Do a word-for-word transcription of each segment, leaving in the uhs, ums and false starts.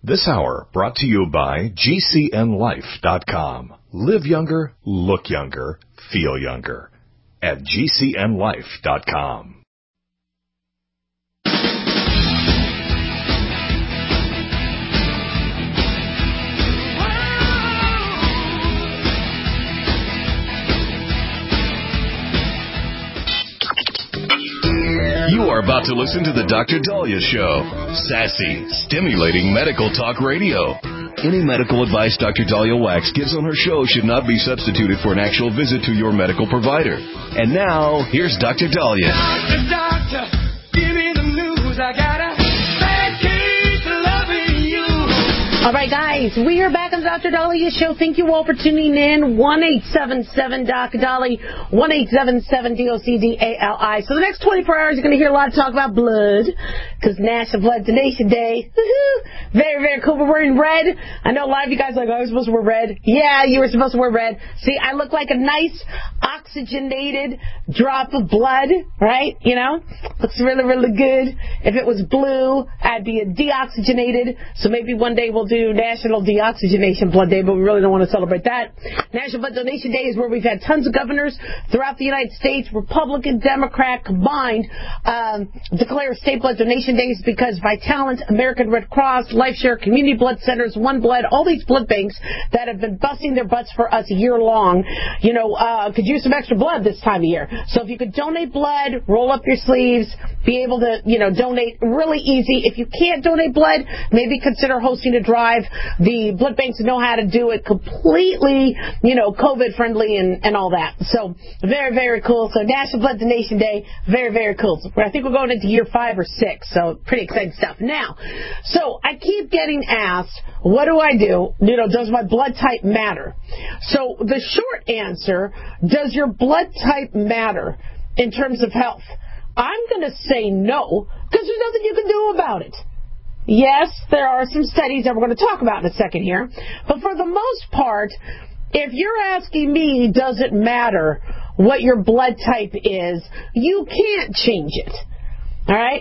This hour brought to you by G C N life dot com. Live younger, look younger, feel younger at G C N life dot com. You are about to listen to the Doctor Daliah Show. Sassy, stimulating medical talk radio. Any medical advice Doctor Daliah Wax gives on her show should not be substituted for an actual visit to your medical provider. And now, here's Doctor Daliah. Doctor, doctor, give me the news. I got a bad case of loving you. All right, guys, we are back on the Doctor Daliah Show. Thank you all for tuning in. one eight seven seven D O C D A L I, one eight seven seven D O C D A L I. So the next twenty-four hours, you're going to hear a lot of talk about blood, because National Blood Donation Day. Very, very cool. We're wearing red. I know a lot of you guys are like, oh, I was supposed to wear red. Yeah, you were supposed to wear red. See, I look like a nice oxygenated drop of blood, right? You know, looks really, really good. If it was blue, I'd be a deoxygenated. So maybe one day we'll do National Deoxygenation Blood Day, but we really don't want to celebrate that. National Blood Donation Day is where we've had tons of governors throughout the United States, Republican, Democrat combined, um, declare state blood donation days, because Vitalant, American Red Cross, LifeShare, Community Blood Centers, One Blood, all these blood banks that have been busting their butts for us year long, you know, uh, could use some extra blood this time of year. So if you could donate blood, roll up your sleeves, be able to, you know, donate really easy. If you can't donate blood, maybe consider hosting a drive. The blood banks know how to do it completely, you know, COVID friendly and, and all that. So very, very cool. So National Blood Donation Day, very, very cool. So I think we're going into year five or six. So pretty exciting stuff. Now, so I keep getting asked, what do I do? You know, does my blood type matter? So the short answer, does your blood type matter in terms of health? I'm going to say no, because there's nothing you can do about it. Yes, there are some studies that we're going to talk about in a second here. But for the most part, if you're asking me, does it matter what your blood type is, you can't change it. All right?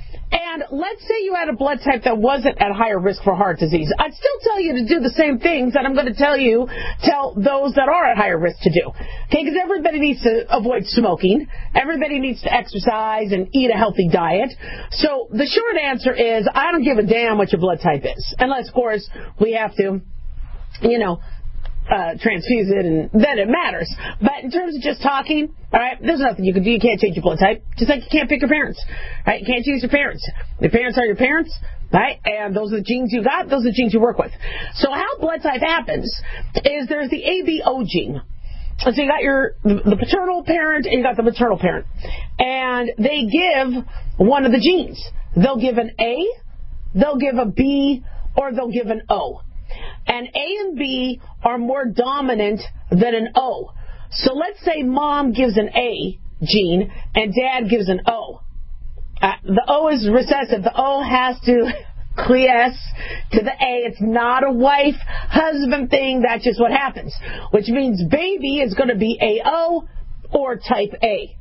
And let's say you had a blood type that wasn't at higher risk for heart disease. I'd still tell you to do the same things that I'm going to tell you, tell those that are at higher risk to do. Okay, because everybody needs to avoid smoking. Everybody needs to exercise and eat a healthy diet. So the short answer is, I don't give a damn what your blood type is. Unless, of course, we have to, you know, Uh, transfuse it, and then it matters. But in terms of just talking, all right, there's nothing you can do. You can't change your blood type. Just like you can't pick your parents, right? You can't choose your parents. Your parents are your parents, right? And those are the genes you got. Those are the genes you work with. So how blood type happens is there's the A B O gene. So you got your the paternal parent and you got the maternal parent, and they give one of the genes. They'll give an A, they'll give a B, or they'll give an O. And A and B are more dominant than an O. So let's say mom gives an A gene and dad gives an O. Uh, the O is recessive. The O has to quiesce to the A. It's not a wife-husband thing. That's just what happens. Which means baby is going to be A O or type A.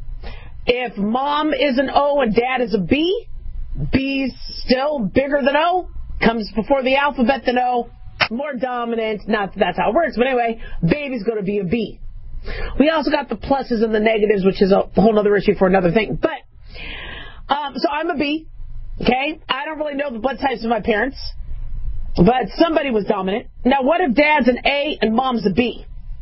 If mom is an O and dad is a B, B's still bigger than O. Comes before the alphabet than O, more dominant. Not that that's how it works, but anyway, baby's going to be a B. We also got the pluses and the negatives, which is a whole other issue for another thing. But, um, so I'm a B, okay? I don't really know the blood types of my parents, but somebody was dominant. Now, what if dad's an A and mom's a B?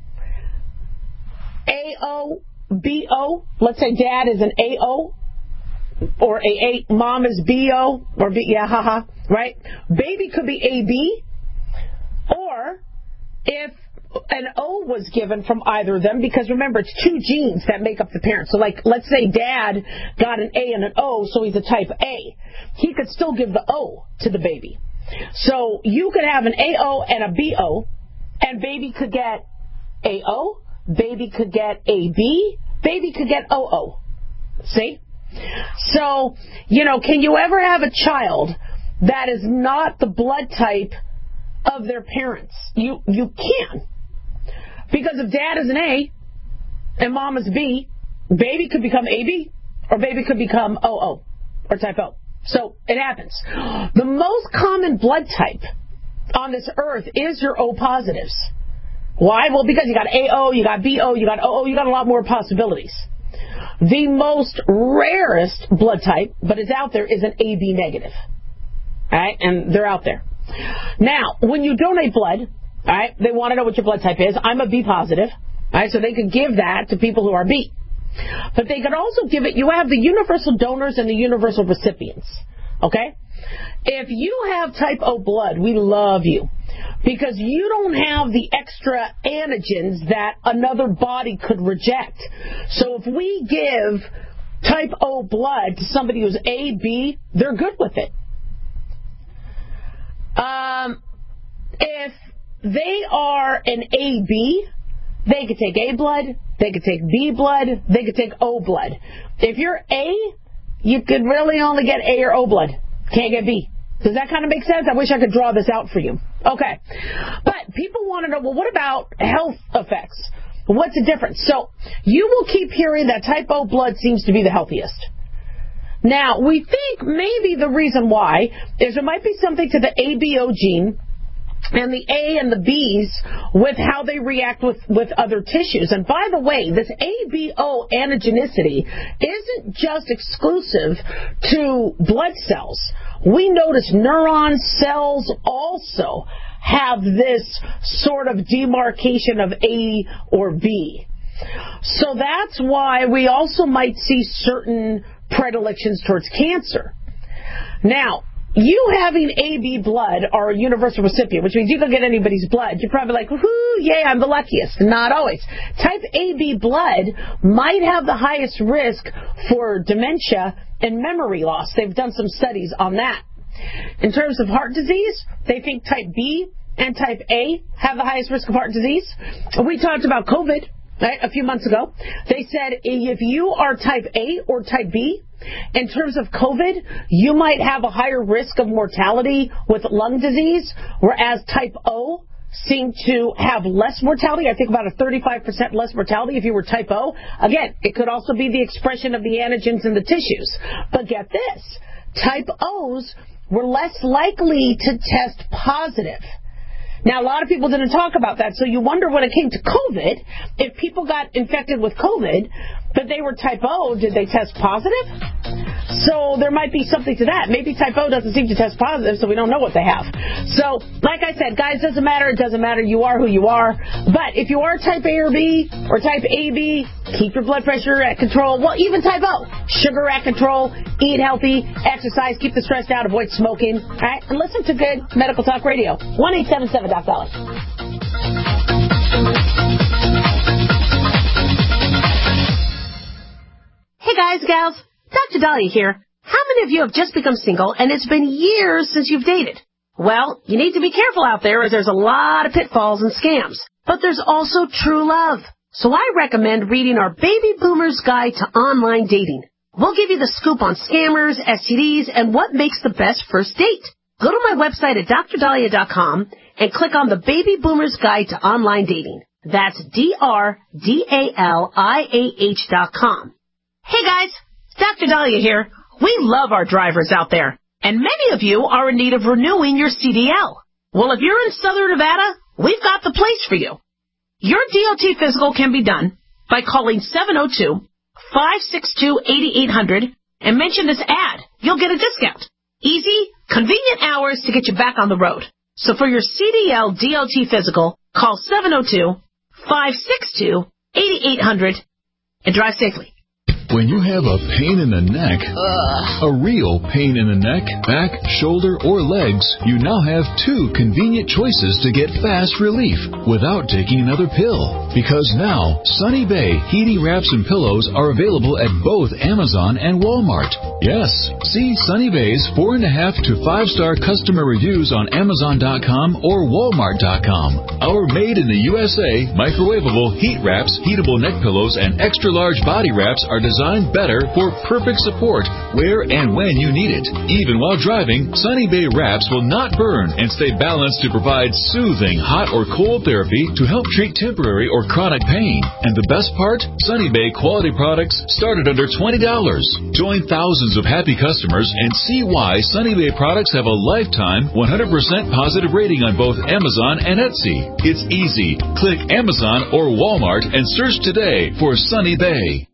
A O, B O, let's say dad is an A O, or A A, mom is B O, or B, yeah, haha, right? Baby could be A B, or if an O was given from either of them, because remember, it's two genes that make up the parent. So, like, let's say dad got an A and an O, so he's a type A. He could still give the O to the baby. So you could have an A O and a B O, and baby could get A O, baby could get A B, baby could get O O. See? So, you know, can you ever have a child that is not the blood type of their parents? You you can. Because if dad is an A and mom is B, baby could become A B or baby could become O O or type O. So it happens. The most common blood type on this earth is your O positives. Why? Well, because you got A O, you got B O, you got O O, you got a lot more possibilities. The most rarest blood type, but is out there, is an A B negative. All right? And they're out there. Now, when you donate blood, all right, they want to know what your blood type is. I'm a B positive. All right, so they could give that to people who are B. But they could also give it, you have the universal donors and the universal recipients. Okay? If you have type O blood, we love you. Because you don't have the extra antigens that another body could reject. So if we give type O blood to somebody who's A, B, they're good with it. Um, if they are an A B, they could take A blood, they could take B blood, they could take O blood. If you're A, you could really only get A or O blood. Can't get B. Does that kind of make sense? I wish I could draw this out for you. Okay. But people want to know, well, what about health effects? What's the difference? So you will keep hearing that type O blood seems to be the healthiest. Now, we think maybe the reason why is there might be something to the A B O gene and the A and the B's with how they react with, with other tissues. And by the way, this A B O antigenicity isn't just exclusive to blood cells. We notice neuron cells also have this sort of demarcation of A or B. So that's why we also might see certain predilections towards cancer. Now, you having A B blood or a universal recipient, which means you can get anybody's blood, you're probably like, whoo, yay, I'm the luckiest. Not always. Type A B blood might have the highest risk for dementia and memory loss. They've done some studies on that. In terms of heart disease, they think type B and type A have the highest risk of heart disease. We talked about COVID, right, a few months ago. They said if you are type A or type B, in terms of COVID, you might have a higher risk of mortality with lung disease, whereas type O seem to have less mortality. I think about a thirty-five percent less mortality if you were type O. Again, it could also be the expression of the antigens in the tissues. But get this, type O's were less likely to test positive. Now, a lot of people didn't talk about that, so you wonder when it came to COVID, if people got infected with COVID, but they were type O, did they test positive? So there might be something to that. Maybe type O doesn't seem to test positive, so we don't know what they have. So, like I said, guys, doesn't matter. It doesn't matter. You are who you are. But if you are type A or B or type A B, keep your blood pressure at control. Well, even type O, sugar at control, eat healthy, exercise, keep the stress down, avoid smoking. All right? And listen to good medical talk radio. one eight seven seven Doc Dolly. Hey guys, gals, Doctor Dahlia here. How many of you have just become single and it's been years since you've dated? Well, you need to be careful out there as there's a lot of pitfalls and scams. But there's also true love. So I recommend reading our Baby Boomer's Guide to Online Dating. We'll give you the scoop on scammers, S T Ds, and what makes the best first date. Go to my website at dr dahlia dot com and click on the Baby Boomer's Guide to Online Dating. That's D R D A L I A H dot com. Hey guys, Doctor Dahlia here. We love our drivers out there, and many of you are in need of renewing your C D L. Well, if you're in Southern Nevada, we've got the place for you. Your D O T physical can be done by calling seven oh two, five six two, eight eight hundred and mention this ad. You'll get a discount. Easy, convenient hours to get you back on the road. So for your C D L D O T physical, call seven oh two, five six two, eight eight hundred and drive safely. When you have a pain in the neck, Ugh. a real pain in the neck, back, shoulder, or legs, you now have two convenient choices to get fast relief without taking another pill. Because now, Sunny Bay heating wraps and pillows are available at both Amazon and Walmart. Yes, see Sunny Bay's four and a half to five star customer reviews on Amazon dot com or Walmart dot com. Our made in the U S A microwavable heat wraps, heatable neck pillows, and extra large body wraps are designed designed better for perfect support where and when you need it. Even while driving, Sunny Bay wraps will not burn and stay balanced to provide soothing hot or cold therapy to help treat temporary or chronic pain. And the best part? Sunny Bay quality products start at under twenty dollars. Join thousands of happy customers and see why Sunny Bay products have a lifetime one hundred percent positive rating on both Amazon and Etsy. It's easy. Click Amazon or Walmart and search today for Sunny Bay.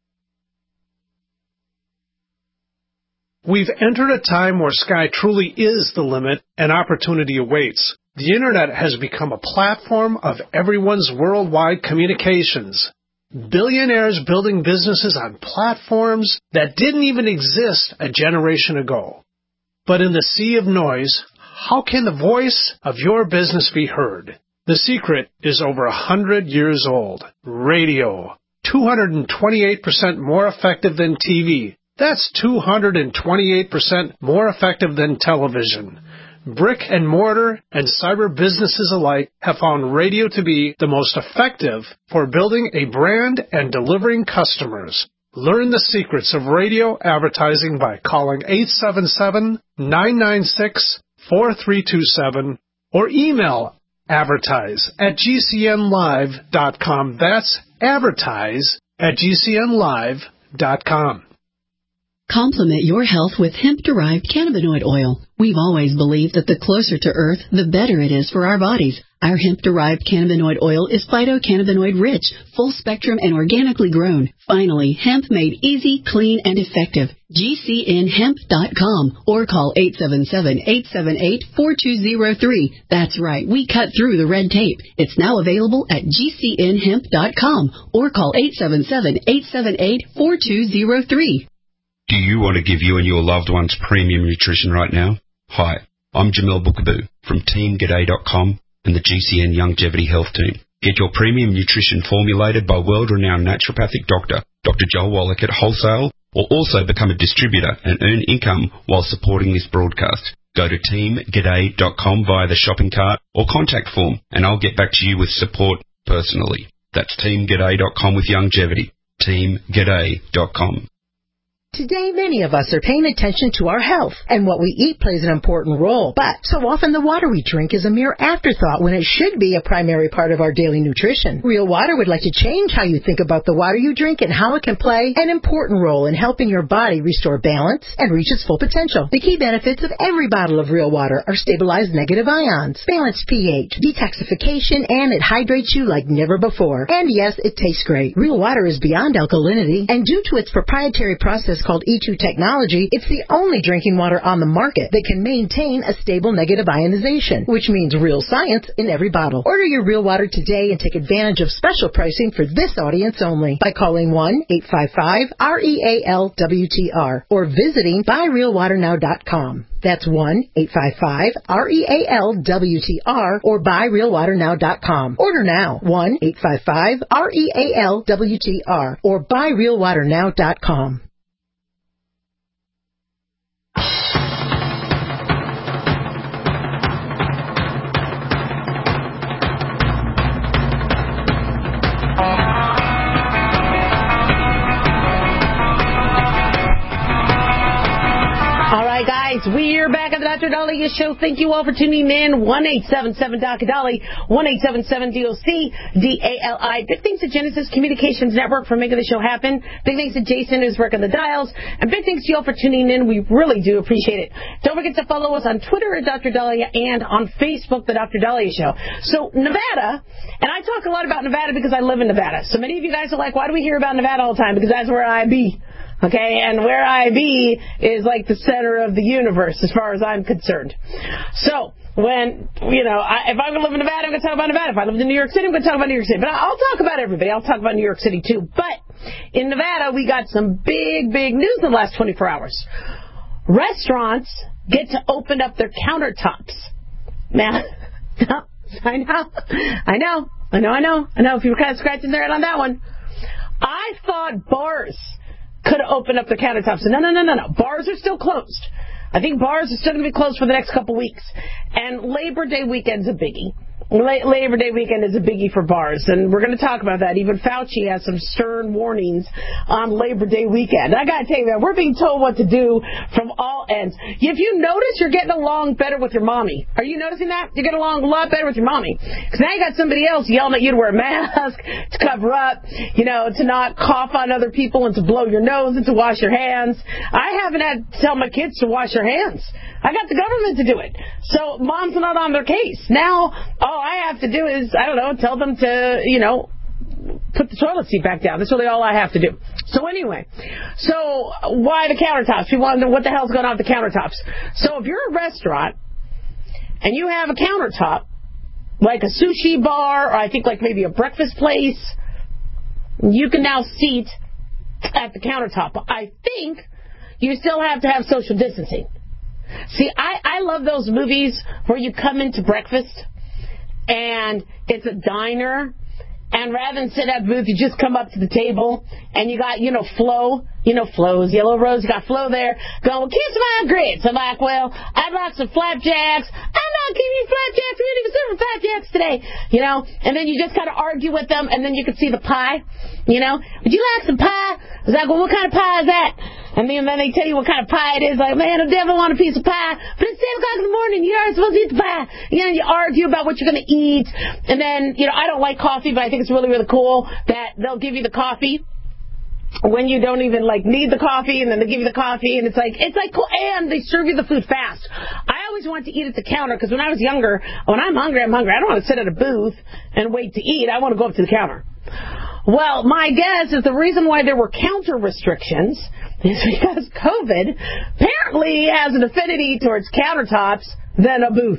We've entered a time where sky truly is the limit and opportunity awaits. The Internet has become a platform of everyone's worldwide communications. Billionaires building businesses on platforms that didn't even exist a generation ago. But in the sea of noise, how can the voice of your business be heard? The secret is over a hundred years old. Radio. two hundred twenty-eight percent more effective than T V. That's two hundred twenty-eight percent more effective than television. Brick and mortar and cyber businesses alike have found radio to be the most effective for building a brand and delivering customers. Learn the secrets of radio advertising by calling eight seven seven, nine nine six, four three two seven or email advertise at g c n live dot com. That's advertise at g c n live dot com. Complement your health with hemp-derived cannabinoid oil. We've always believed that the closer to Earth, the better it is for our bodies. Our hemp-derived cannabinoid oil is phytocannabinoid-rich, full-spectrum, and organically grown. Finally, hemp made easy, clean, and effective. g c n hemp dot com or call eight seven seven, eight seven eight, four two zero three. That's right, we cut through the red tape. It's now available at g c n hemp dot com or call eight seven seven, eight seven eight, four two zero three. Do you want to give you and your loved ones premium nutrition right now? Hi, I'm Jamel Bookaboo from team g'day dot com and the G C N Longevity Health Team. Get your premium nutrition formulated by world-renowned naturopathic doctor, Doctor Joel Wallach at wholesale, or also become a distributor and earn income while supporting this broadcast. Go to team g'day dot com via the shopping cart or contact form, and I'll get back to you with support personally. That's team g'day dot com with longevity. team g'day dot com. Today, many of us are paying attention to our health, and what we eat plays an important role. But so often the water we drink is a mere afterthought when it should be a primary part of our daily nutrition. Real Water would like to change how you think about the water you drink and how it can play an important role in helping your body restore balance and reach its full potential. The key benefits of every bottle of Real Water are stabilized negative ions, balanced pH, detoxification, and it hydrates you like never before. And yes, it tastes great. Real Water is beyond alkalinity, and due to its proprietary process called E two technology, it's the only drinking water on the market that can maintain a stable negative ionization, which means real science in every bottle. Order your Real Water today and take advantage of special pricing for this audience only by calling one eight five five, R E A L W T R or visiting buy real water now dot com. That's one eight five five, R E A L W T R or buy real water now dot com. Order now, one eight five five, R E A L W T R or buy real water now dot com. We're back on the Doctor Dahlia Show. Thank you all for tuning in. one eight seven seven D O C Dolly, one eight seven seven D O C D A L I. Big thanks to Genesis Communications Network for making the show happen. Big thanks to Jason who's working the dials. And big thanks to you all for tuning in. We really do appreciate it. Don't forget to follow us on Twitter at Doctor Dahlia and on Facebook, The Doctor Dahlia Show. So Nevada, and I talk a lot about Nevada because I live in Nevada. So many of you guys are like, why do we hear about Nevada all the time? Because that's where I be. Okay, and where I be is like the center of the universe as far as I'm concerned. So, when, you know, I, if I'm going to live in Nevada, I'm going to talk about Nevada. If I lived in New York City, I'm going to talk about New York City. But I'll talk about everybody. I'll talk about New York City, too. But in Nevada, we got some big, big news in the last twenty-four hours. Restaurants get to open up their countertops. Now, I know, I know, I know, I know, I know. If you were kind of scratching their head on that one. I thought bars could have opened up their countertops. No, no, no, no, no. Bars are still closed. I think bars are still going to be closed for the next couple weeks. And Labor Day weekend's a biggie. Labor Day weekend is a biggie for bars, and we're going to talk about that. Even Fauci has some stern warnings on Labor Day weekend. I got to tell you, man, we're being told what to do from all ends. If you notice, you're getting along better with your mommy. Are you noticing that? You're getting along a lot better with your mommy. Because now you got somebody else yelling at you to wear a mask, to cover up, you know, to not cough on other people and to blow your nose and to wash your hands. I haven't had to tell my kids to wash their hands. I got the government to do it. So mom's not on their case. Now, all I have to do is, I don't know, tell them to, you know, put the toilet seat back down. That's really all I have to do. So anyway, so why the countertops? People want to know what the hell's going on with the countertops. So if you're a restaurant and you have a countertop, like a sushi bar, or I think like maybe a breakfast place, you can now seat at the countertop. I think you still have to have social distancing. See, I, I love those movies where you come into breakfast and it's a diner, and rather than sit at a booth, you just come up to the table and you got, you know, Flo, you know, Flo's Yellow Rose, you got Flo there going, well, kiss my grits. I'm like, well, I'd like some flapjacks. I'm not giving you flapjacks. We didn't even serve flapjacks today, you know, and then you just kind of argue with them, and then you can see the pie, you know, would you like some pie? I was like, well, what kind of pie is that? And then, then they tell you what kind of pie it is. Like, man, I definitely want a piece of pie. But it's seven o'clock in the morning. You aren't supposed to eat the pie. You know, you argue about what you're going to eat. And then, you know, I don't like coffee, but I think it's really, really cool that they'll give you the coffee when you don't even, like, need the coffee. And then they give you the coffee. And it's like, it's like cool. And they serve you the food fast. I always wanted to eat at the counter because when I was younger, when I'm hungry, I'm hungry. I don't want to sit at a booth and wait to eat. I want to go up to the counter. Well, my guess is the reason why there were counter restrictions is because COVID apparently has an affinity towards countertops than a booth.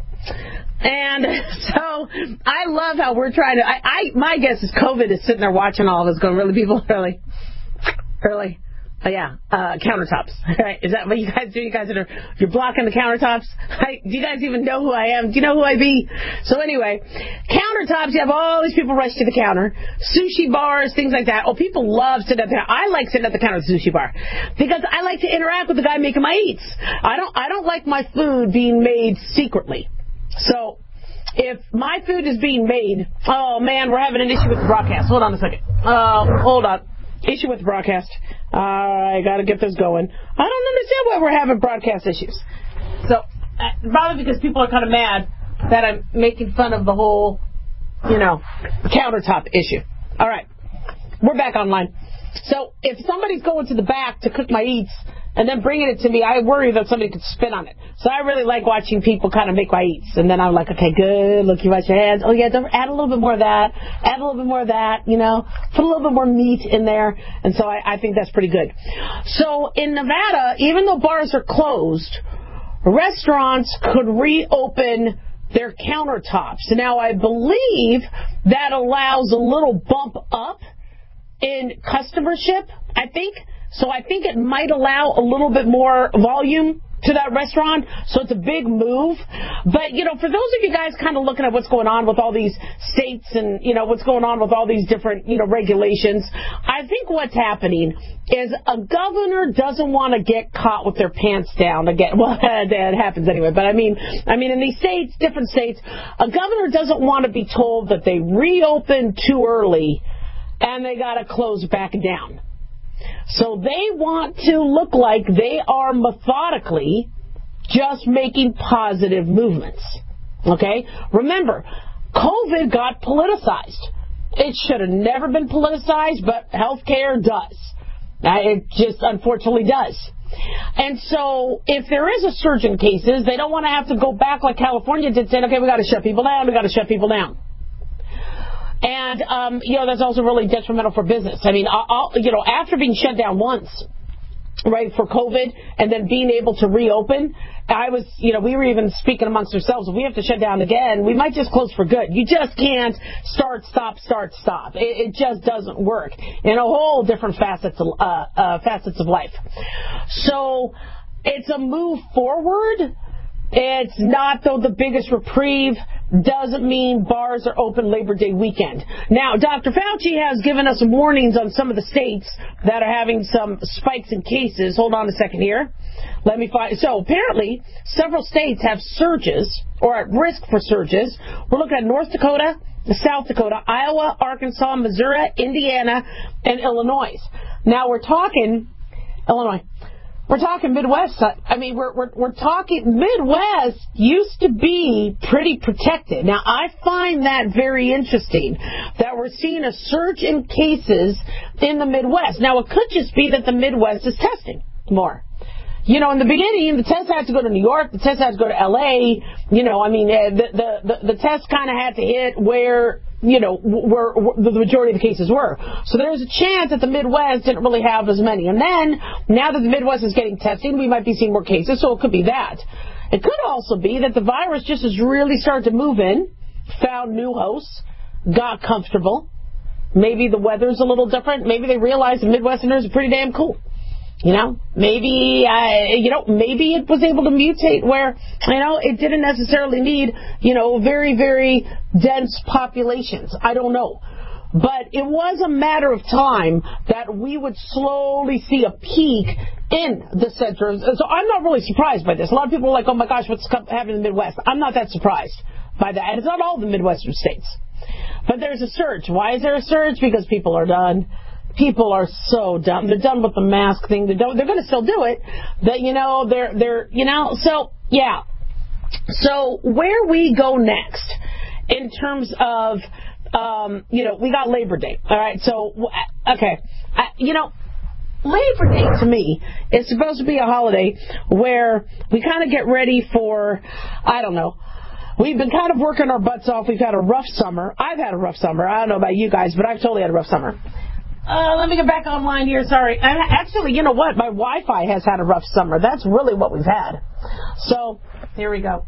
And so I love how we're trying to, I, I my guess is COVID is sitting there watching all of us going, really, people, really, really? Oh, yeah, uh, countertops. Right? Is that what you guys do? You guys are, you're blocking the countertops? I, do you guys even know who I am? Do you know who I be? So anyway, countertops, you have all these people rush to the counter. Sushi bars, things like that. Oh, people love sitting at the counter. I like sitting at the counter at the sushi bar because I like to interact with the guy making my eats. I don't, I don't like my food being made secretly. So if my food is being made, oh, man, we're having an issue with the broadcast. Hold on a second. Uh, hold on. Issue with the broadcast. Uh, I got to get this going. I don't understand why we're having broadcast issues. So, uh, probably because people are kind of mad that I'm making fun of the whole, you know, countertop issue. All right. We're back online. So, if somebody's going to the back to cook my eats and then bringing it to me, I worry that somebody could spit on it. So I really like watching people kind of make my eats. And then I'm like, okay, good. Look, you wash your hands. Oh, yeah, don't, add a little bit more of that. Add a little bit more of that, you know. Put a little bit more meat in there. And so I, I think that's pretty good. So in Nevada, even though bars are closed, restaurants could reopen their countertops. Now, I believe that allows a little bump up in customership, I think. So I think it might allow a little bit more volume to that restaurant. So it's a big move. But, you know, for those of you guys kind of looking at what's going on with all these states and, you know, what's going on with all these different, you know, regulations, I think what's happening is a governor doesn't want to get caught with their pants down again. Well, that happens anyway. But I mean, I mean, in these states, different states, a governor doesn't want to be told that they reopened too early and they got to close back down. So they want to look like they are methodically just making positive movements. Okay? Remember, COVID got politicized. It should have never been politicized, but healthcare does. It just unfortunately does. And so if there is a surge in cases, they don't want to have to go back like California did, saying, okay, we got to shut people down, we got to shut people down. And, um, you know, that's also really detrimental for business. I mean, I'll, you know, after being shut down once, right, for COVID, and then being able to reopen, I was, you know, we were even speaking amongst ourselves, if we have to shut down again, we might just close for good. You just can't start, stop, start, stop. It, it just doesn't work in a whole different facets of, uh, uh, facets of life. So it's a move forward. It's not, though, the biggest reprieve doesn't mean bars are open Labor Day weekend. Now, Doctor Fauci has given us some warnings on some of the states that are having some spikes in cases. Hold on a second here. Let me find. So apparently, several states have surges or at risk for surges. We're looking at North Dakota, South Dakota, Iowa, Arkansas, Missouri, Indiana, and Illinois. Now we're talking Illinois. We're talking Midwest. I mean, we're, we're we're talking Midwest used to be pretty protected. Now, I find that very interesting that we're seeing a surge in cases in the Midwest. Now, it could just be that the Midwest is testing more. You know, in the beginning, the test had to go to New York. The test had to go to L A. You know, I mean, the the the, the test kind of had to hit where, you know, where, where the majority of the cases were. So there's a chance that the Midwest didn't really have as many. And then, now that the Midwest is getting testing, we might be seeing more cases, so it could be that. It could also be that the virus just has really started to move in, found new hosts, got comfortable. Maybe the weather's a little different. Maybe they realize the Midwesterners are pretty damn cool. You know, maybe, uh, you know, maybe it was able to mutate where, you know, it didn't necessarily need, you know, very, very dense populations. I don't know. But it was a matter of time that we would slowly see a peak in the center. So I'm not really surprised by this. A lot of people are like, oh, my gosh, what's happening in the Midwest? I'm not that surprised by that. And it's not all the Midwestern states. But there's a surge. Why is there a surge? Because people are done. People are so done. They're done with the mask thing. They're, they're going to still do it. That, you know, they're, they're, you know, so, yeah. So where we go next in terms of, um, you know, we got Labor Day. All right. So, okay. I, you know, Labor Day to me is supposed to be a holiday where we kind of get ready for, I don't know, we've been kind of working our butts off. We've had a rough summer. I've had a rough summer. I don't know about you guys, but I've totally had a rough summer. Uh, let me get back online here. Sorry. And actually, you know what? My Wi-Fi has had a rough summer. That's really what we've had. So, here we go.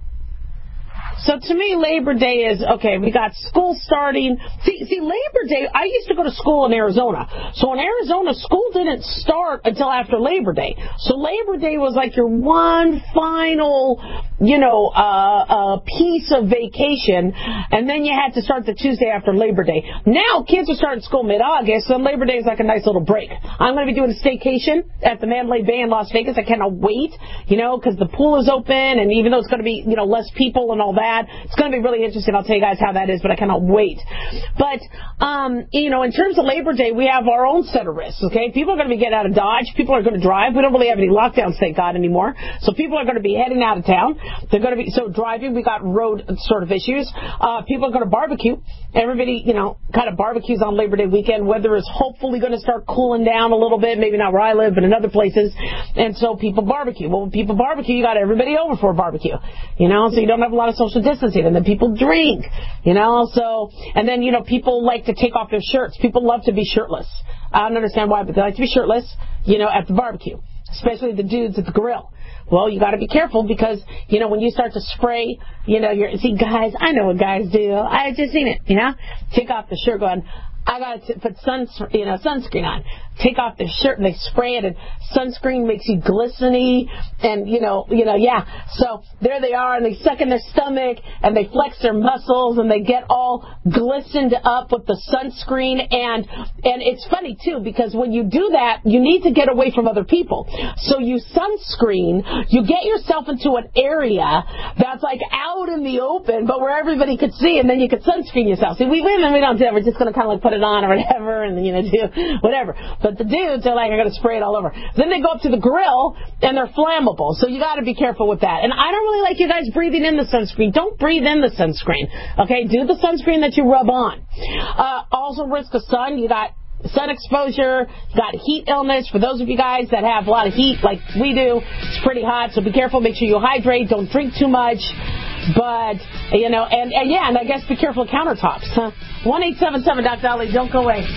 So to me, Labor Day is, okay, we got school starting. See, see, Labor Day, I used to go to school in Arizona. So in Arizona, school didn't start until after Labor Day. So Labor Day was like your one final, you know, uh, uh, piece of vacation. And then you had to start the Tuesday after Labor Day. Now kids are starting school mid-August, so Labor Day is like a nice little break. I'm going to be doing a staycation at the Mandalay Bay in Las Vegas. I cannot wait, you know, because the pool is open. And even though it's going to be, you know, less people and all that, it's going to be really interesting. I'll tell you guys how that is, but I cannot wait. But, um, you know, in terms of Labor Day, we have our own set of risks, okay? People are going to be getting out of Dodge. People are going to drive. We don't really have any lockdowns, thank God, anymore. So people are going to be heading out of town. They're going to be, so driving, we got road sort of issues. Uh, people are going to barbecue. Everybody, you know, kind of barbecues on Labor Day weekend. Weather is hopefully going to start cooling down a little bit. Maybe not where I live, but in other places. And so people barbecue. Well, when people barbecue, you got everybody over for a barbecue. You know, so you don't have a lot of social distancing. And then people drink, you know, so, and then, you know, people like to take off their shirts. People love to be shirtless. I don't understand why, but they like to be shirtless, you know, at the barbecue, especially the dudes at the grill. Well, you got to be careful because, you know, when you start to spray, you know, you're, see, guys, I know what guys do. I just seen it, you know, take off the shirt going, I got to put sun, you know, sunscreen on. Take off their shirt and they spray it, and sunscreen makes you glistening, and you know, you know, yeah. So there they are, and they suck in their stomach, and they flex their muscles, and they get all glistened up with the sunscreen, and and it's funny too because when you do that, you need to get away from other people. So you sunscreen, you get yourself into an area that's like out in the open, but where everybody could see, and then you could sunscreen yourself. See, we women, we don't do it. We're just gonna kind of like put it on or whatever, and you know, do whatever. But the dudes are like, I'm going to spray it all over. Then they go up to the grill, and they're flammable. So you got to be careful with that. And I don't really like you guys breathing in the sunscreen. Don't breathe in the sunscreen. Okay? Do the sunscreen that you rub on. Uh, also risk of sun. You got sun exposure. You got heat illness. For those of you guys that have a lot of heat like we do, it's pretty hot. So be careful. Make sure you hydrate. Don't drink too much. But, you know, and, and yeah, and I guess be careful of countertops. Huh? one eight seven seven Doctor Dolly. Don't go away.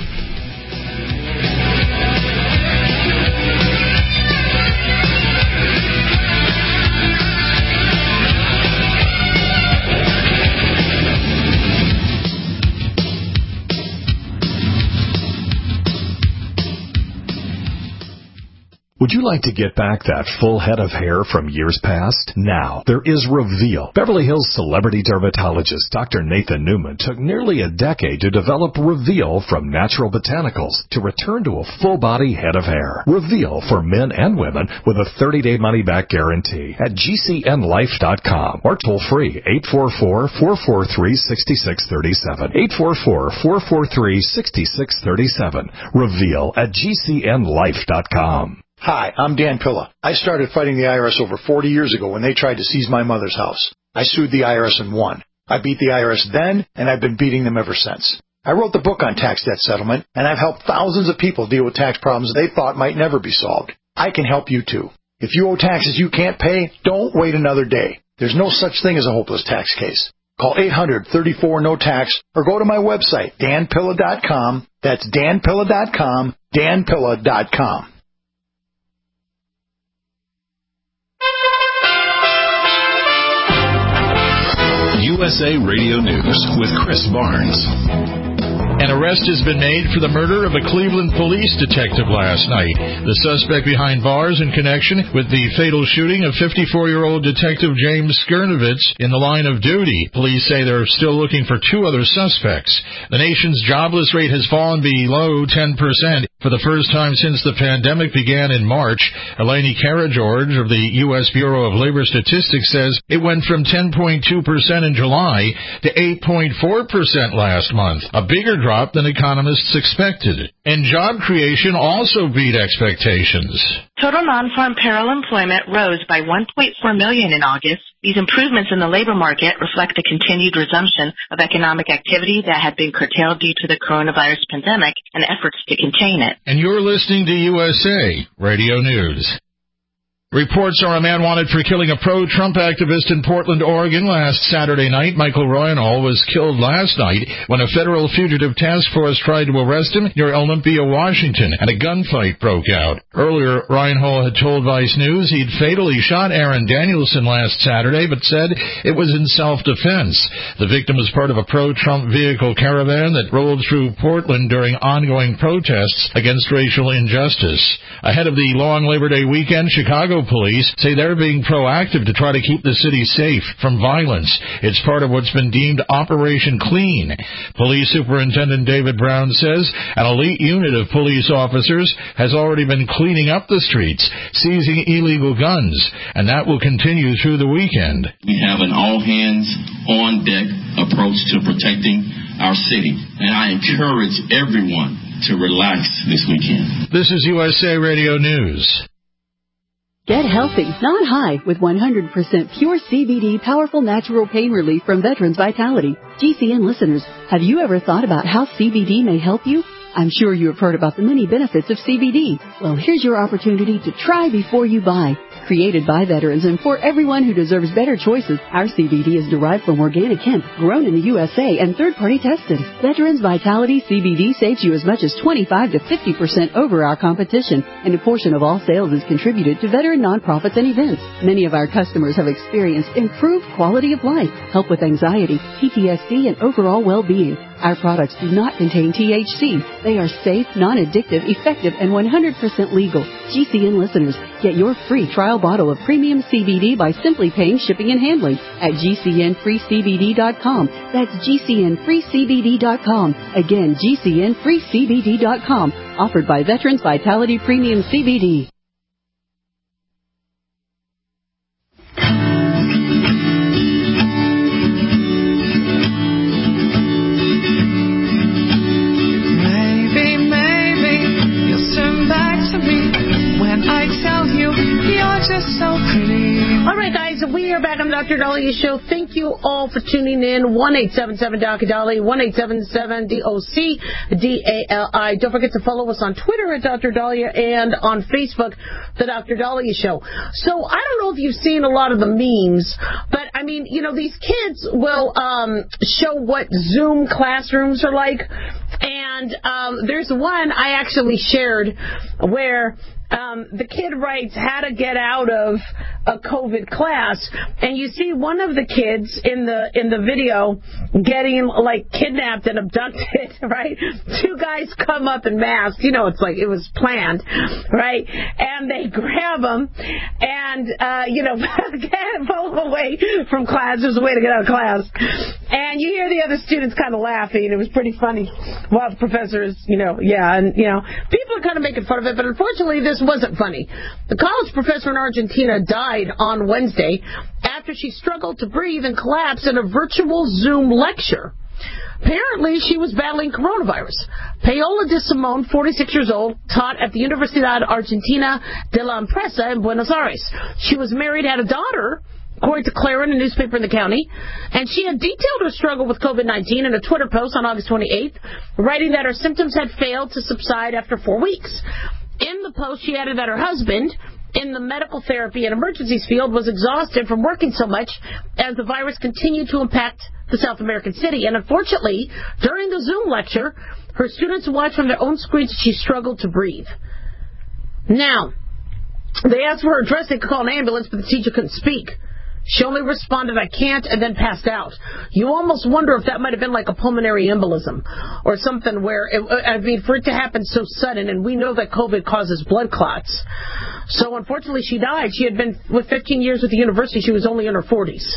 Would Would you like to get back that full head of hair from years past? Now, there is Reveal. Beverly Hills celebrity dermatologist Doctor Nathan Newman took nearly a decade to develop Reveal from natural botanicals to return to a full-body head of hair. Reveal for men and women with a thirty-day money-back guarantee at G C N life dot com or toll-free eight four four, four four three, six six three seven. eight four four, four four three, six six three seven. Reveal at G C N life dot com. Hi, I'm Dan Pilla. I started fighting the I R S over forty years ago when they tried to seize my mother's house. I sued the I R S and won. I beat the I R S then, and I've been beating them ever since. I wrote the book on tax debt settlement, and I've helped thousands of people deal with tax problems they thought might never be solved. I can help you too. If you owe taxes you can't pay, don't wait another day. There's no such thing as a hopeless tax case. Call eight hundred, thirty-four, no tax or go to my website, dan pilla dot com. That's dan pilla dot com, dan pilla dot com. U S A Radio News with Chris Barnes. An arrest has been made for the murder of a Cleveland police detective last night. The suspect behind bars in connection with the fatal shooting of fifty-four-year-old Detective James Skirnovitz in the line of duty. Police say they're still looking for two other suspects. The nation's jobless rate has fallen below ten percent for the first time since the pandemic began in March. Eleni Karageorge of the U S Bureau of Labor Statistics says it went from ten point two percent in July to eight point four percent last month, a bigger drop than economists expected. And job creation also beat expectations. Total non-farm payroll employment rose by one point four million in August. These improvements in the labor market reflect the continued resumption of economic activity that had been curtailed due to the coronavirus pandemic and efforts to contain it. And you're listening to U S A Radio News. Reports are a man wanted for killing a pro-Trump activist in Portland, Oregon last Saturday night. Michael Royanol was killed last night when a federal fugitive task force tried to arrest him near Olympia, Washington, and a gunfight broke out. Earlier, Royanol had told Vice News he'd fatally shot Aaron Danielson last Saturday, but said it was in self-defense. The victim was part of a pro-Trump vehicle caravan that rolled through Portland during ongoing protests against racial injustice. Ahead of the long Labor Day weekend, Chicago police say they're being proactive to try to keep the city safe from violence. It's part of what's been deemed Operation Clean. Police Superintendent David Brown says an elite unit of police officers has already been cleaning up the streets, seizing illegal guns, and that will continue through the weekend. We have an all-hands-on-deck approach to protecting our city, and I encourage everyone to relax this weekend. This is U S A Radio News. Get healthy, not high, with one hundred percent pure C B D powerful natural pain relief from Veterans Vitality. G C N listeners, have you ever thought about how C B D may help you? I'm sure you have heard about the many benefits of C B D. Well, here's your opportunity to try before you buy. Created by veterans and for everyone who deserves better choices, our C B D is derived from organic hemp, grown in the U S A and third-party tested. Veterans Vitality C B D saves you as much as twenty-five to fifty percent over our competition, and a portion of all sales is contributed to veteran nonprofits and events. Many of our customers have experienced improved quality of life, help with anxiety, P T S D, and overall well-being. Our products do not contain T H C. They are safe, non-addictive, effective, and one hundred percent legal. G C N listeners, get your free trial bottle of premium C B D by simply paying shipping and handling at G C N free C B D dot com. That's G C N free C B D dot com. Again, G C N free C B D dot com. Offered by Veterans Vitality Premium C B D. So pretty. All right, guys, we are back on the Doctor Dahlia Show. Thank you all for tuning in. one eight seven seven D O C Dahlia, one eight seven seven D O C D A L I. Don't forget to follow us on Twitter at Doctor Dahlia and on Facebook, The Doctor Dahlia Show. So I don't know if you've seen a lot of the memes, but, I mean, you know, these kids will um, show what Zoom classrooms are like. And um, there's one I actually shared where... Um, the kid writes how to get out of a COVID class, and you see one of the kids in the in the video getting like kidnapped and abducted, right? Two guys come up in masks, you know, it's like it was planned, right? And they grab them and uh, you know, pull them away from class. There's a way to get out of class, and you hear the other students kind of laughing. It was pretty funny. Well, the professor is, you know, yeah, and you know, people are kind of making fun of it, but unfortunately, this wasn't funny. The college professor in Argentina died on Wednesday after she struggled to breathe and collapsed in a virtual Zoom lecture. Apparently, she was battling coronavirus. Paola de Simón, forty-six years old, taught at the Universidad Argentina de la Empresa in Buenos Aires. She was married, had a daughter, according to Clarín, a newspaper in the county, and she had detailed her struggle with COVID nineteen in a Twitter post on August twenty-eighth, writing that her symptoms had failed to subside after four weeks. In the post, she added that her husband, in the medical therapy and emergencies field, was exhausted from working so much as the virus continued to impact the South American city. And unfortunately, during the Zoom lecture, her students watched from their own screens as she struggled to breathe. Now, they asked for her address. They could call an ambulance, but the teacher couldn't speak. She only responded, "I can't," and then passed out. You almost wonder if that might have been like a pulmonary embolism or something where, it, I mean, for it to happen so sudden, and we know that COVID causes blood clots. So unfortunately, she died. She had been with fifteen years with the university. She was only in her forties.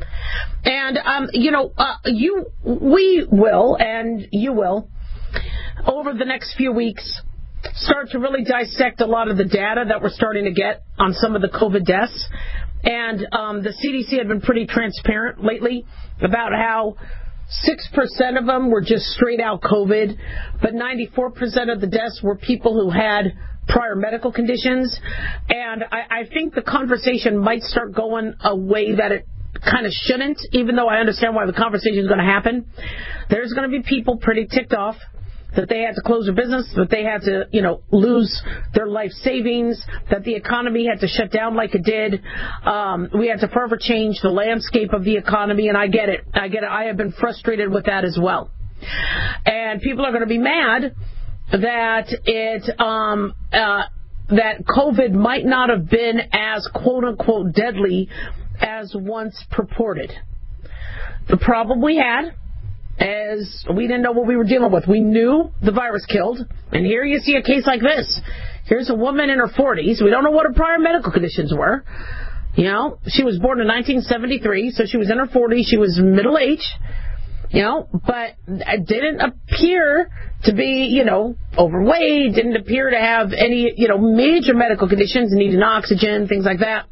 And, um, you know, uh, you, we will, and you will, over the next few weeks, start to really dissect a lot of the data that we're starting to get on some of the COVID deaths. And um, the C D C had been pretty transparent lately about how six percent of them were just straight out COVID, but ninety-four percent of the deaths were people who had prior medical conditions. And I, I think the conversation might start going a way that it kind of shouldn't, even though I understand why the conversation is going to happen. There's going to be people pretty ticked off that they had to close their business, that they had to, you know, lose their life savings, that the economy had to shut down like it did. Um, we had to forever change the landscape of the economy, and I get it. I get it. I have been frustrated with that as well. And people are going to be mad that it, um, uh, that COVID might not have been as quote-unquote deadly as once purported. The problem we had is we didn't know what we were dealing with. We knew the virus killed, and here you see a case like this. Here's a woman in her forties. We don't know what her prior medical conditions were. You know, she was born in nineteen seventy-three, so she was in her forties. She was middle-aged, you know, but it didn't appear to be, you know, overweight, didn't appear to have any, you know, major medical conditions, needing oxygen, things like that.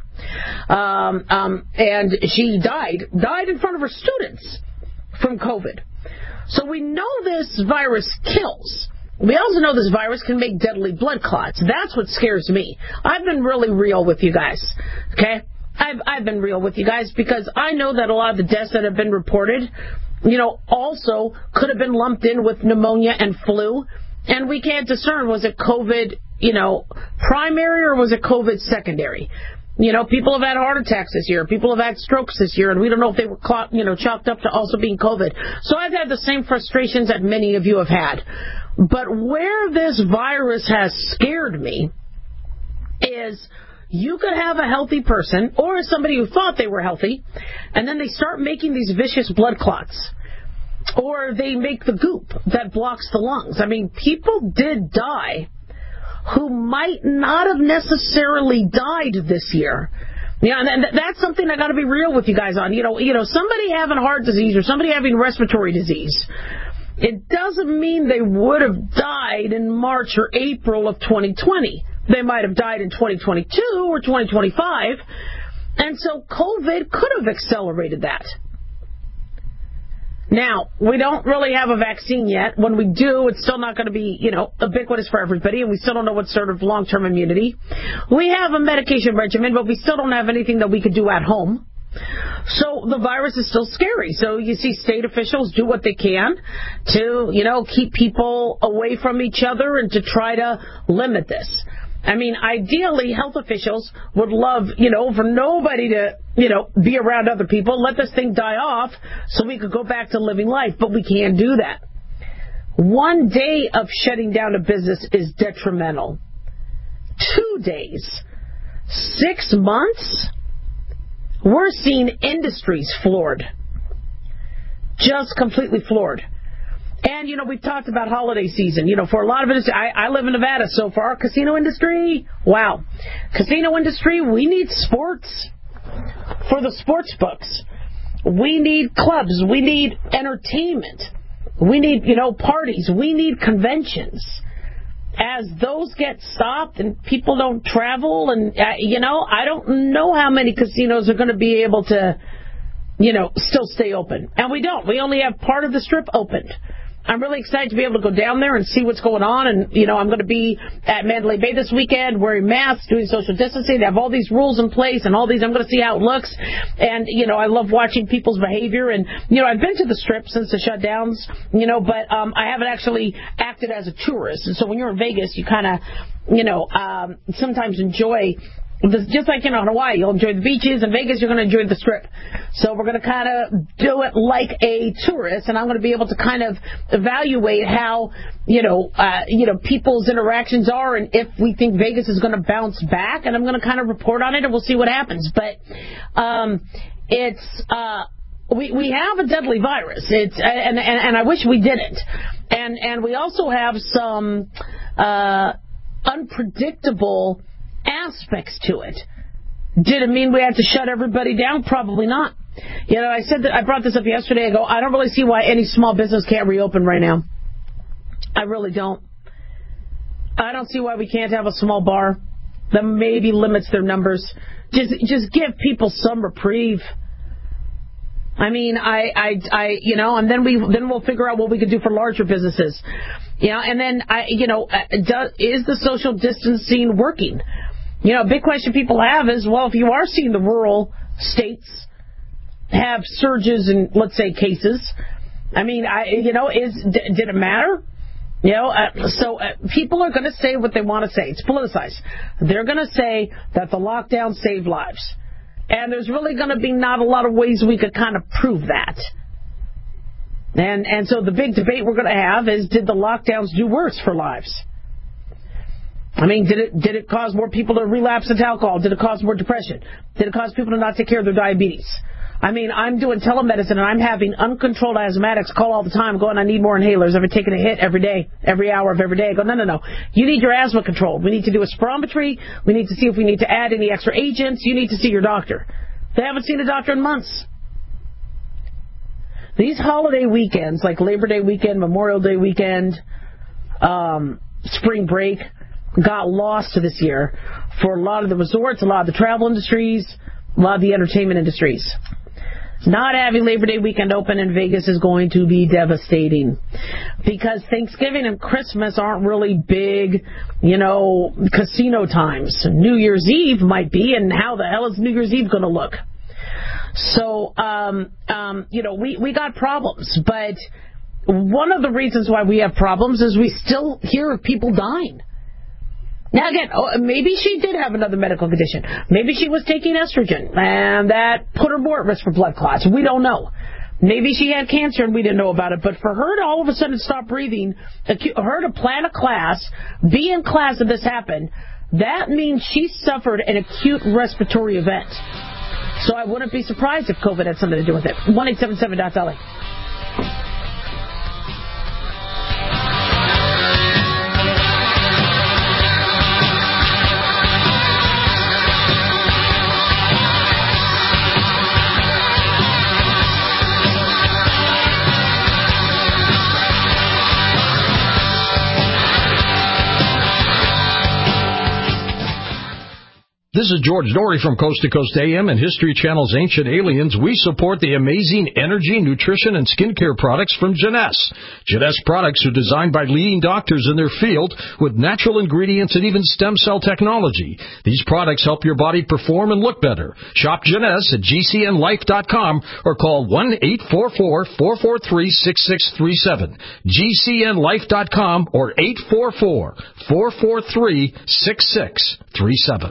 Um, um, and she died, died in front of her students from COVID. So we know this virus kills. We also know this virus can make deadly blood clots. That's what scares me. I've been really real with you guys, okay? I've, I've been real with you guys because I know that a lot of the deaths that have been reported, you know, also could have been lumped in with pneumonia and flu. And we can't discern, was it COVID, you know, primary or was it COVID secondary? You know, people have had heart attacks this year. People have had strokes this year, and we don't know if they were, you know, chalked up to also being COVID. So I've had the same frustrations that many of you have had. But where this virus has scared me is you could have a healthy person or somebody who thought they were healthy, and then they start making these vicious blood clots. Or they make the goop that blocks the lungs. I mean, people did die who might not have necessarily died this year. Yeah, and that's something I got to be real with you guys on. You know, you know, somebody having heart disease or somebody having respiratory disease, it doesn't mean they would have died in March or April of twenty twenty. They might have died in twenty twenty-two or twenty twenty-five, and so COVID could have accelerated that. Now, we don't really have a vaccine yet. When we do, it's still not going to be, you know, ubiquitous for everybody, and we still don't know what sort of long-term immunity. We have a medication regimen, but we still don't have anything that we could do at home. So the virus is still scary. So you see state officials do what they can to, you know, keep people away from each other and to try to limit this. I mean, ideally, health officials would love, you know, for nobody to, you know, be around other people, let this thing die off so we could go back to living life, but we can't do that. One day of shutting down a business is detrimental. Two days. Six months? We're seeing industries floored. Just completely floored. And, you know, we've talked about holiday season. You know, for a lot of it, I, I live in Nevada, so for our casino industry, wow. Casino industry, we need sports for the sports books. We need clubs. We need entertainment. We need, you know, parties. We need conventions. As those get stopped and people don't travel, and, uh, you know, I don't know how many casinos are going to be able to, you know, still stay open. And we don't. We only have part of the Strip opened. I'm really excited to be able to go down there and see what's going on. And, you know, I'm going to be at Mandalay Bay this weekend wearing masks, doing social distancing. They have all these rules in place and all these. I'm going to see how it looks. And, you know, I love watching people's behavior. And, you know, I've been to the Strip since the shutdowns, you know, but um, I haven't actually acted as a tourist. And so when you're in Vegas, you kind of, you know, um, sometimes enjoy. Just like, you know, in Hawaii, you'll enjoy the beaches. In Vegas, you're going to enjoy the Strip. So we're going to kind of do it like a tourist, and I'm going to be able to kind of evaluate how, you know, uh, you know, people's interactions are, and if we think Vegas is going to bounce back, and I'm going to kind of report on it, and we'll see what happens. But um, it's uh, we we have a deadly virus. It's and and, and I wish we didn't. And and we also have some uh, unpredictable aspects to it. Did it mean we had to shut everybody down? Probably not. You know, I said that I brought this up yesterday. I go, I don't really see why any small business can't reopen right now. I really don't. I don't see why we can't have a small bar that maybe limits their numbers. Just, just give people some reprieve. I mean, I, I, I, you know, and then we, then we'll figure out what we could do for larger businesses. You know, and then I, you know, does, is the social distancing working? You know, a big question people have is, well, if you are seeing the rural states have surges in, let's say, cases, I mean, I, you know, is d- did it matter? You know, uh, so uh, people are going to say what they want to say. It's politicized. They're going to say that the lockdown saved lives. And there's really going to be not a lot of ways we could kind of prove that. And and so the big debate we're going to have is, did the lockdowns do worse for lives? I mean, did it did it cause more people to relapse into alcohol? Did it cause more depression? Did it cause people to not take care of their diabetes? I mean, I'm doing telemedicine, and I'm having uncontrolled asthmatics call all the time going, I need more inhalers. I've been taking a hit every day, every hour of every day. I go, no, no, no. You need your asthma controlled. We need to do a spirometry. We need to see if we need to add any extra agents. You need to see your doctor. They haven't seen a doctor in months. These holiday weekends, like Labor Day weekend, Memorial Day weekend, um, spring break, got lost this year for a lot of the resorts, a lot of the travel industries, a lot of the entertainment industries. Not having Labor Day weekend open in Vegas is going to be devastating, because Thanksgiving and Christmas aren't really big, you know, casino times. New Year's Eve might be, and how the hell is New Year's Eve going to look? So, um, um, you know, we, we got problems, but one of the reasons why we have problems is we still hear of people dying. Now, again, oh, maybe she did have another medical condition. Maybe she was taking estrogen, and that put her more at risk for blood clots. We don't know. Maybe she had cancer, and we didn't know about it. But for her to all of a sudden stop breathing, her to plan a class, be in class, and this happened, that means she suffered an acute respiratory event. So I wouldn't be surprised if COVID had something to do with it. one eight seven seven dot L A. This is George Dory from Coast to Coast A M and History Channel's Ancient Aliens. We support the amazing energy, nutrition, and skincare products from Jeunesse. Jeunesse products are designed by leading doctors in their field with natural ingredients and even stem cell technology. These products help your body perform and look better. Shop Jeunesse at G C N life dot com or call one eight four four, four four three, six six three seven. G C N life dot com or eight four four, four four three, six six three seven.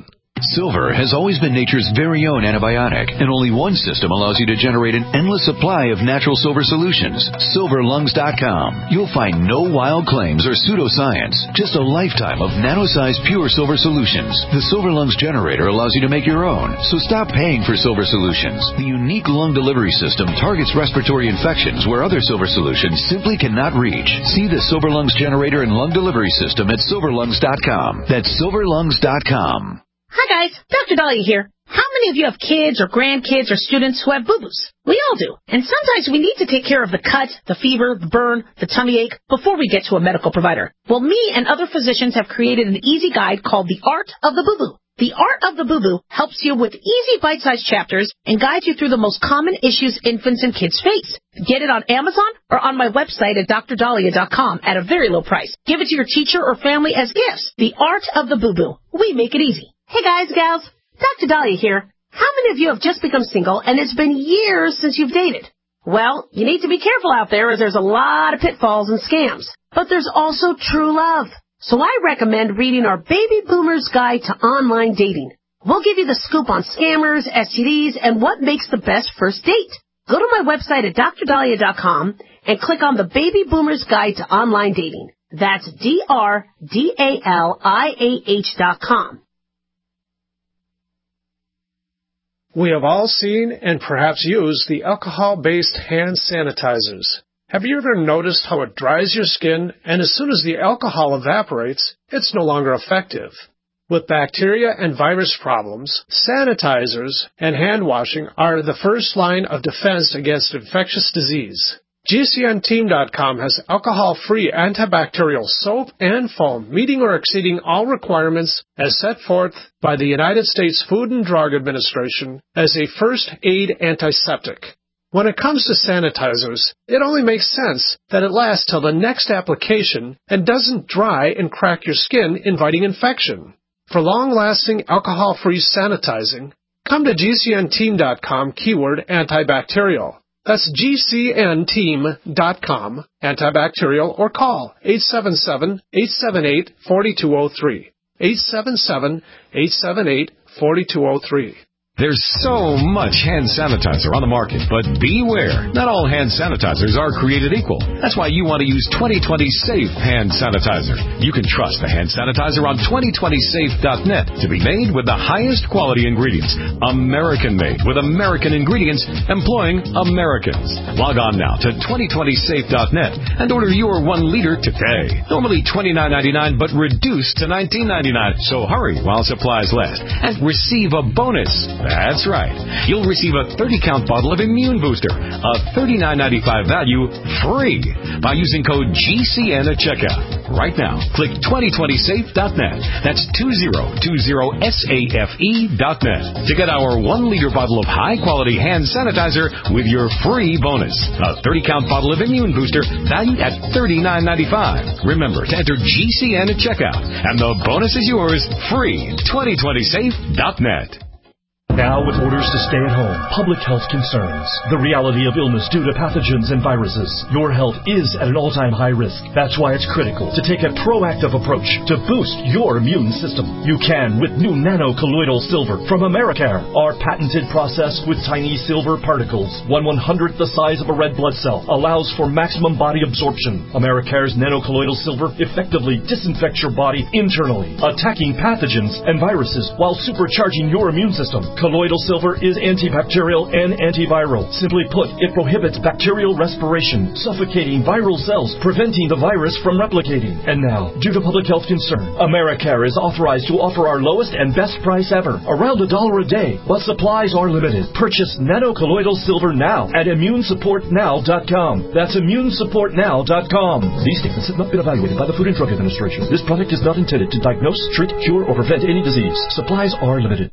Silver has always been nature's very own antibiotic, and only one system allows you to generate an endless supply of natural silver solutions. silver lungs dot com. You'll find no wild claims or pseudoscience, just a lifetime of nano-sized pure silver solutions. The Silver Lungs generator allows you to make your own, so stop paying for silver solutions. The unique lung delivery system targets respiratory infections where other silver solutions simply cannot reach. See the Silver Lungs generator and lung delivery system at silver lungs dot com. That's silver lungs dot com. Hi guys, Doctor Dahlia here. How many of you have kids or grandkids or students who have boo-boos? We all do. And sometimes we need to take care of the cut, the fever, the burn, the tummy ache before we get to a medical provider. Well, me and other physicians have created an easy guide called The Art of the Boo-Boo. The Art of the Boo-Boo helps you with easy bite-sized chapters and guides you through the most common issues infants and kids face. Get it on Amazon or on my website at dr dahlia dot com at a very low price. Give it to your teacher or family as gifts. The Art of the Boo-Boo. We make it easy. Hey guys, gals, Doctor Dahlia here. How many of you have just become single and it's been years since you've dated? Well, you need to be careful out there as there's a lot of pitfalls and scams. But there's also true love. So I recommend reading our Baby Boomer's Guide to Online Dating. We'll give you the scoop on scammers, S T Ds, and what makes the best first date. Go to my website at dr dahlia dot com and click on the Baby Boomer's Guide to Online Dating. That's D R D A L I A H dot com. We have all seen and perhaps used the alcohol-based hand sanitizers. Have you ever noticed how it dries your skin, and as soon as the alcohol evaporates, it's no longer effective? With bacteria and virus problems, sanitizers and hand washing are the first line of defense against infectious disease. G C N team dot com has alcohol-free antibacterial soap and foam, meeting or exceeding all requirements as set forth by the United States Food and Drug Administration as a first-aid antiseptic. When it comes to sanitizers, it only makes sense that it lasts till the next application and doesn't dry and crack your skin, inviting infection. For long-lasting alcohol-free sanitizing, come to G C N team dot com keyword antibacterial. That's G C N team dot com, antibacterial, or call eight seven seven, eight seven eight, four two zero three. eight seven seven, eight seven eight, four two zero three. There's so much hand sanitizer on the market, but beware. Not all hand sanitizers are created equal. That's why you want to use twenty twenty Safe Hand Sanitizer. You can trust the hand sanitizer on twenty twenty safe dot net to be made with the highest quality ingredients. American-made with American ingredients employing Americans. Log on now to twenty twenty safe dot net and order your one liter today. Normally twenty-nine ninety-nine, but reduced to nineteen ninety-nine. So hurry while supplies last and receive a bonus. That's right. You'll receive a thirty count bottle of Immune Booster, a thirty-nine ninety-five value, free by using code G C N at checkout. Right now, click twenty twenty safe dot net. That's two thousand twenty safe dot net to get our one liter bottle of high-quality hand sanitizer with your free bonus. A thirty count bottle of Immune Booster valued at thirty-nine ninety-five. Remember to enter G C N at checkout, and the bonus is yours free. twenty twenty safe dot net. Now with orders to stay at home, public health concerns, the reality of illness due to pathogens and viruses, your health is at an all-time high risk. That's why it's critical to take a proactive approach to boost your immune system. You can with new nano-colloidal silver from Americare. Our patented process with tiny silver particles, one one-hundredth the size of a red blood cell, allows for maximum body absorption. Americare's nano-colloidal silver effectively disinfects your body internally, attacking pathogens and viruses while supercharging your immune system. Colloidal silver is antibacterial and antiviral. Simply put, it prohibits bacterial respiration, suffocating viral cells, preventing the virus from replicating. And now, due to public health concern, Americare is authorized to offer our lowest and best price ever, around a dollar a day, but supplies are limited. Purchase nano-colloidal silver now at immune support now dot com. That's immune support now dot com. These statements have not been evaluated by the Food and Drug Administration. This product is not intended to diagnose, treat, cure, or prevent any disease. Supplies are limited.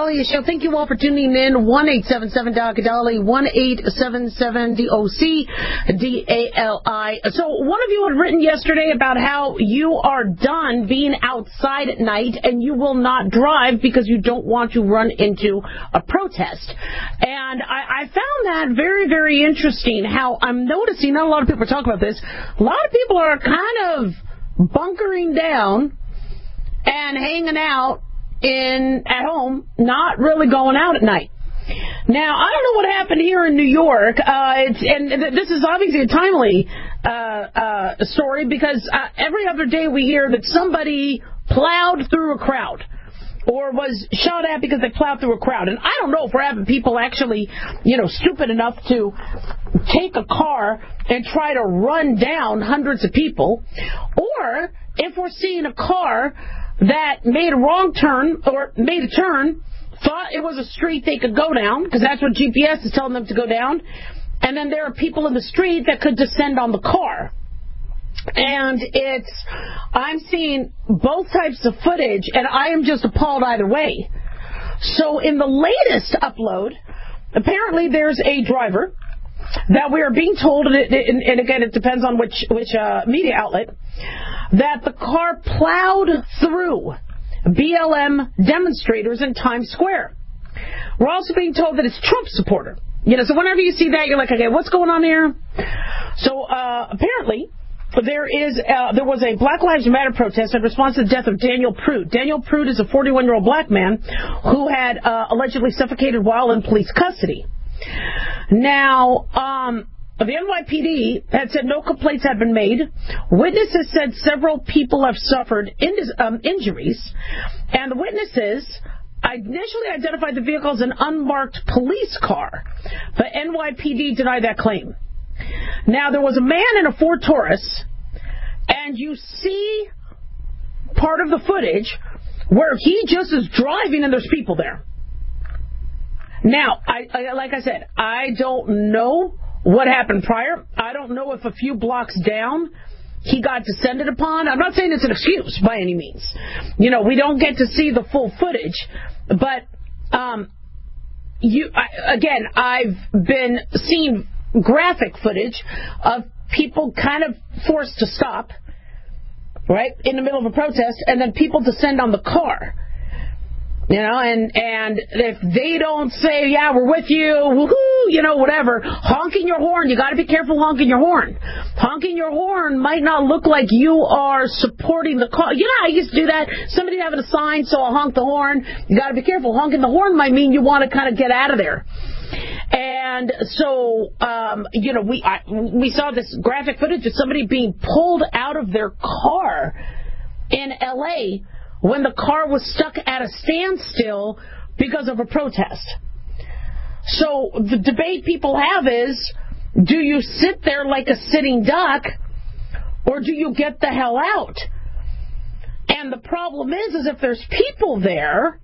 Dahlia Show. Thank you all for tuning in. one eight seven seven D O C Dolly, one eight seven seven D O C D A L I. So one of you had written yesterday about how you are done being outside at night and you will not drive because you don't want to run into a protest. And I, I found that very, very interesting, how I'm noticing, not a lot of people are talking about this, a lot of people are kind of bunkering down and hanging out in at home, not really going out at night. Now, I don't know what happened here in New York, uh, it's, and th- this is obviously a timely uh, uh, story because uh, every other day we hear that somebody plowed through a crowd or was shot at because they plowed through a crowd. And I don't know if we're having people actually, you know, stupid enough to take a car and try to run down hundreds of people, or if we're seeing a car that made a wrong turn or made a turn, thought it was a street they could go down, because that's what G P S is telling them to go down, and then there are people in the street that could descend on the car. And it's, I'm seeing both types of footage, and I am just appalled either way. So in the latest upload, apparently there's a driver that we are being told, and, it, and, and again, it depends on which, which uh, media outlet, that the car plowed through B L M demonstrators in Times Square. We're also being told that it's Trump supporter. You know, so whenever you see that, you're like, okay, what's going on here? So uh, apparently, there is uh, there was a Black Lives Matter protest in response to the death of Daniel Prude. Daniel Prude is a forty-one-year-old black man who had uh, allegedly suffocated while in police custody. Now, um, the N Y P D had said no complaints had been made. Witnesses said several people have suffered in, um, injuries, and the witnesses initially identified the vehicle as an unmarked police car, but N Y P D denied that claim. Now, there was a man in a Ford Taurus, and you see part of the footage where he just is driving and there's people there. Now, I, I like I said, I don't know what happened prior. I don't know if a few blocks down he got descended upon. I'm not saying it's an excuse by any means. You know, we don't get to see the full footage, but um, you I, again, I've been seeing graphic footage of people kind of forced to stop, right, in the middle of a protest, and then people descend on the car. You know, and, and if they don't say, yeah, we're with you, woohoo, you know, whatever, honking your horn, you got to be careful honking your horn. Honking your horn might not look like you are supporting the cause. You know how I used to do that? Somebody having a sign, so I'll honk the horn. You got to be careful. Honking the horn might mean you want to kind of get out of there. And so, um, you know, we I, we saw this graphic footage of somebody being pulled out of their car in L A when the car was stuck at a standstill because of a protest. So the debate people have is, do you sit there like a sitting duck, or do you get the hell out? And the problem is, is if there's people there,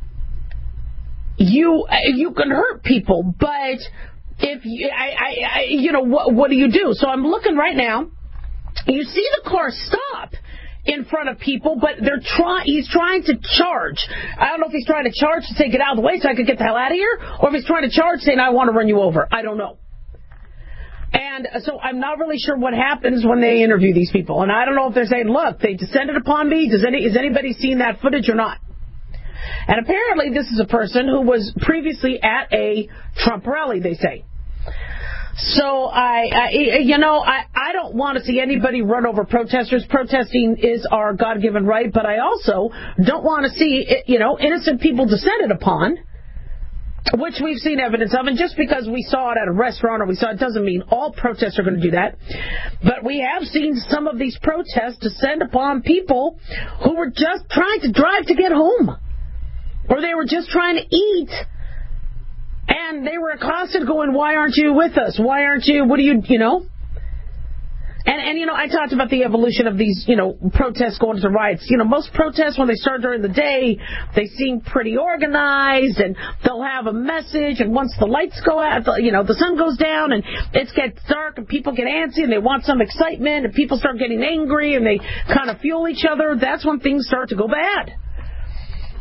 you you can hurt people. But if you, I, I, I you know, what, what do you do? So I'm looking right now. You see the car stop in front of people, but they're trying. He's trying to charge. I don't know if he's trying to charge to say get out of the way so I could get the hell out of here, or if he's trying to charge saying I want to run you over. I don't know. And so I'm not really sure what happens when they interview these people. And I don't know if they're saying, look, they descended upon me. Does any is anybody seen that footage or not? And apparently this is a person who was previously at a Trump rally, they say. So, I, I you know, I, I don't want to see anybody run over protesters. Protesting is our God-given right, but I also don't want to see, you know, innocent people descended upon, which we've seen evidence of. And just because we saw it at a restaurant or we saw it doesn't mean all protests are going to do that. But we have seen some of these protests descend upon people who were just trying to drive to get home, or they were just trying to eat. And they were accosted going, why aren't you with us? Why aren't you, what do you, you know? And, and, you know, I talked about the evolution of these, you know, protests going to riots. You know, most protests, when they start during the day, they seem pretty organized, and they'll have a message, and once the lights go out, the, you know, the sun goes down, and it gets dark, and people get antsy, and they want some excitement, and people start getting angry, and they kind of fuel each other. That's when things start to go bad.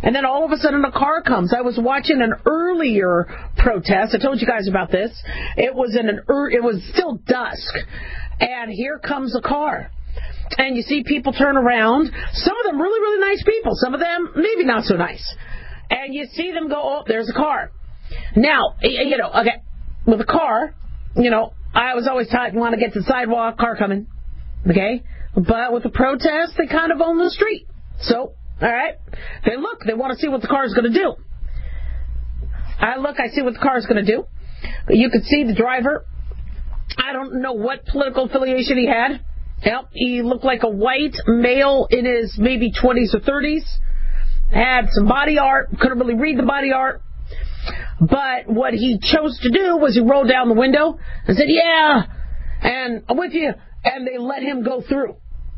And then all of a sudden a car comes. I was watching an earlier protest. I told you guys about this. It was in an er- it was still dusk. And here comes a car. And you see people turn around. Some of them really, really nice people. Some of them maybe not so nice. And you see them go, oh, there's a car. Now, you know, okay, with a car, you know, I was always taught you want to get to the sidewalk, car coming. Okay? But with the protest, they kind of own the street. So, all right, they look, they want to see what the car is going to do. I look, I see what the car is going to do. You could see the driver. I don't know what political affiliation he had. Yep, he looked like a white male in his maybe twenties or thirties. Had some body art, couldn't really read the body art. But what he chose to do was he rolled down the window and said, yeah, and I'm with you. And they let him go through.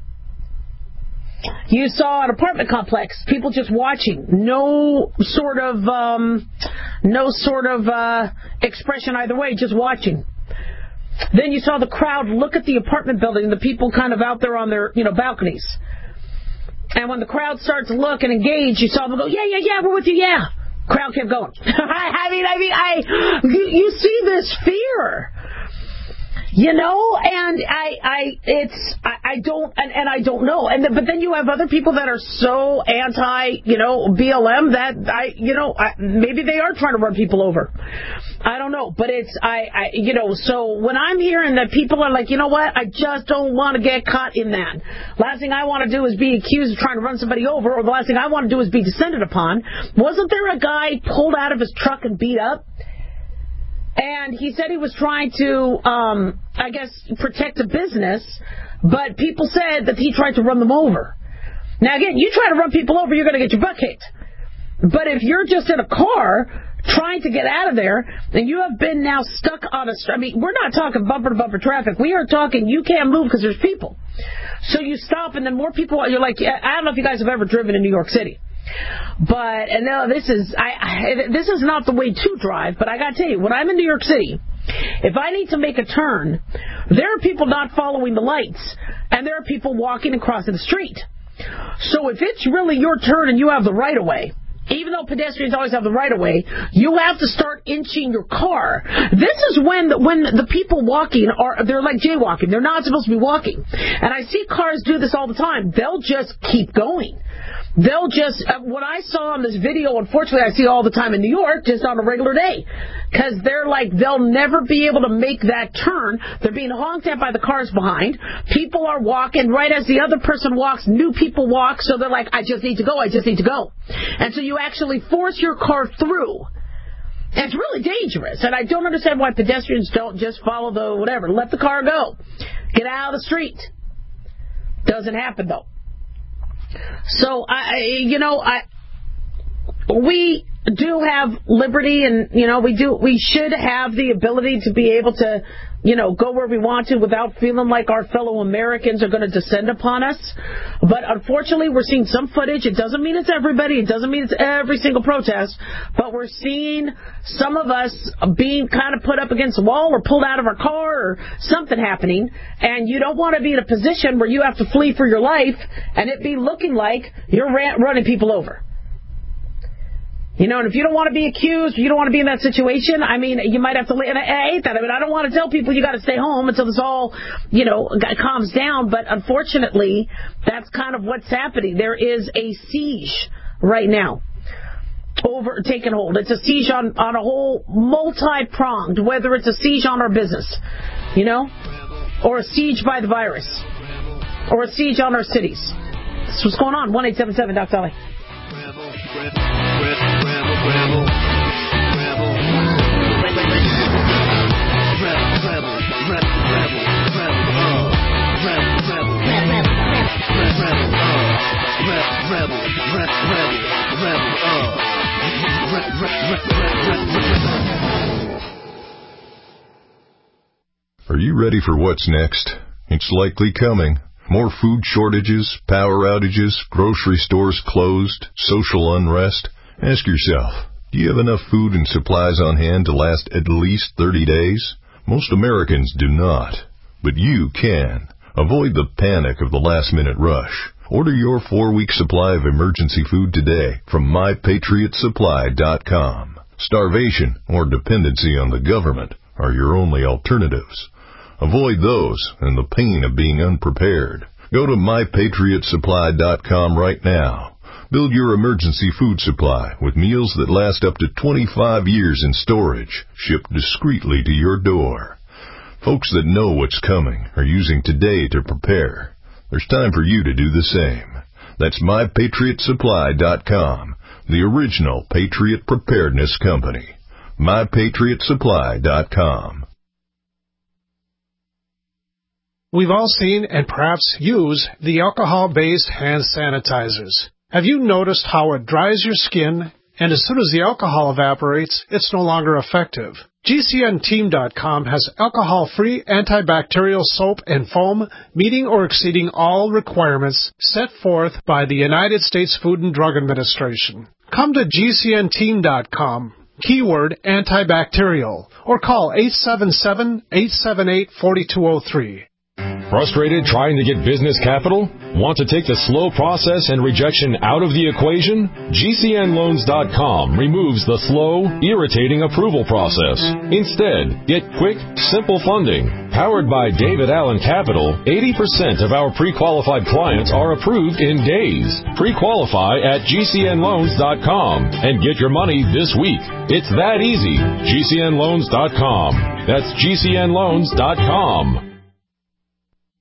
You saw an apartment complex, people just watching, no sort of, um, no sort of uh, expression either way, just watching. Then you saw the crowd look at the apartment building, the people kind of out there on their, you know, balconies. And when the crowd starts to look and engage, you saw them go, yeah, yeah, yeah, we're with you, yeah. Crowd kept going. I mean, I mean, I, you, you see this fear. You know, and I, I, it's, I, I don't, and, and I don't know. And but then you have other people that are so anti, you know, B L M that I, you know, I, maybe they are trying to run people over. I don't know, but it's, I, I, you know, so when I'm hearing that people are like, you know what, I just don't want to get caught in that. Last thing I want to do is be accused of trying to run somebody over, or the last thing I want to do is be descended upon. Wasn't there a guy pulled out of his truck and beat up? And he said he was trying to, um, I guess, protect a business, but people said that he tried to run them over. Now, again, you try to run people over, you're going to get your butt kicked. But if you're just in a car trying to get out of there, and you have been now stuck on a... I mean, we're not talking bumper-to-bumper traffic. We are talking you can't move because there's people. So you stop, and then more people... You're like, I don't know if you guys have ever driven in New York City. But, and no, this is I, I this is not the way to drive, but I got to tell you, when I'm in New York City, if I need to make a turn, there are people not following the lights, and there are people walking and crossing the street. So if it's really your turn and you have the right-of-way, even though pedestrians always have the right-of-way, you have to start inching your car. This is when the, when the people walking are, they're like jaywalking. They're not supposed to be walking. And I see cars do this all the time. They'll just keep going. They'll just, uh, what I saw on this video, unfortunately, I see all the time in New York, just on a regular day. Because they're like, they'll never be able to make that turn. They're being honked at by the cars behind. People are walking right as the other person walks. New people walk, so they're like, I just need to go, I just need to go. And so you actually force your car through. And it's really dangerous. And I don't understand why pedestrians don't just follow the whatever. Let the car go. Get out of the street. Doesn't happen, though. So, I, you know, I, we do have liberty, and, you know, we do, we should have the ability to be able to, you know, go where we want to without feeling like our fellow Americans are going to descend upon us. But unfortunately, we're seeing some footage. It doesn't mean it's everybody. It doesn't mean it's every single protest. But we're seeing some of us being kind of put up against the wall or pulled out of our car or something happening. And you don't want to be in a position where you have to flee for your life and it be looking like you're ran- running people over. You know, and if you don't want to be accused, you don't want to be in that situation, I mean, you might have to, and I hate that. I mean, I don't want to tell people you got to stay home until this all, you know, calms down, but unfortunately, that's kind of what's happening. There is a siege right now over taking hold. It's a siege on, on a whole multi-pronged, whether it's a siege on our business, you know, or a siege by the virus, or a siege on our cities. That's what's going on. one eight seven seven Doc Dolly. Rebel, rebel, rebel, Are you ready for what's next? It's likely coming. More food shortages, power outages, grocery stores closed, social unrest. Ask yourself, do you have enough food and supplies on hand to last at least thirty days? Most Americans do not, but you can. Avoid the panic of the last-minute rush. Order your four-week supply of emergency food today from my patriot supply dot com. Starvation or dependency on the government are your only alternatives. Avoid those and the pain of being unprepared. Go to my patriot supply dot com right now. Build your emergency food supply with meals that last up to twenty-five years in storage, shipped discreetly to your door. Folks that know what's coming are using today to prepare. There's time for you to do the same. That's my patriot supply dot com, the original Patriot Preparedness Company. my patriot supply dot com. We've all seen and perhaps use the alcohol-based hand sanitizers. Have you noticed how it dries your skin, and as soon as the alcohol evaporates, it's no longer effective? G C N team dot com has alcohol-free antibacterial soap and foam meeting or exceeding all requirements set forth by the United States Food and Drug Administration. Come to G C N team dot com, keyword antibacterial, or call eight seven seven, eight seven eight, four two zero three. Frustrated trying to get business capital? Want to take the slow process and rejection out of the equation? G C N loans dot com removes the slow, irritating approval process. Instead, get quick, simple funding. Powered by David Allen Capital, eighty percent of our pre-qualified clients are approved in days. Pre-qualify at G C N loans dot com and get your money this week. It's that easy. G C N loans dot com. That's G C N loans dot com.